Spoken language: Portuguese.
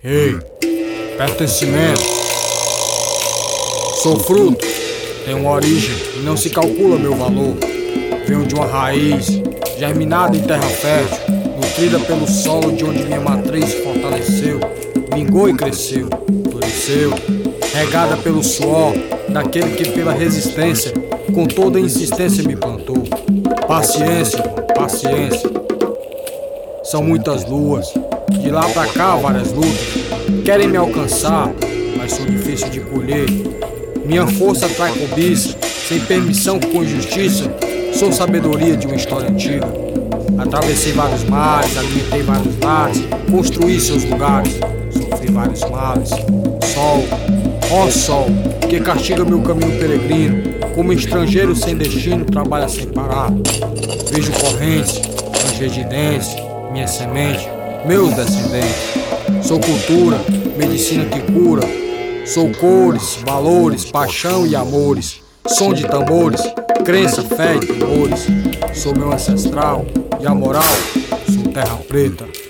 Ei, pertencimento. Sou fruto, tenho uma origem e não se calcula meu valor. Venho de uma raiz, germinada em terra fértil, nutrida pelo solo de onde minha matriz se fortaleceu, vingou e cresceu, floresceu, regada pelo suor daquele que pela resistência, com toda a insistência me plantou. Paciência, paciência. São muitas luas, de lá pra cá várias lutas. Querem me alcançar, mas sou difícil de colher. Minha força trai cobiça, sem permissão com injustiça. Sou sabedoria de uma história antiga. Atravessei vários mares, alimentei vários lares, construí seus lugares, sofri vários males. Sol, ó sol, que castiga meu caminho peregrino, como estrangeiro sem destino, trabalha sem parar. Vejo correntes, ranger de dentes, minha semente, meus descendentes. Sou cultura, medicina que cura. Sou cores, valores, paixão e amores. Som de tambores, crença, fé e temores. Sou meu ancestral e a moral, sou terra preta.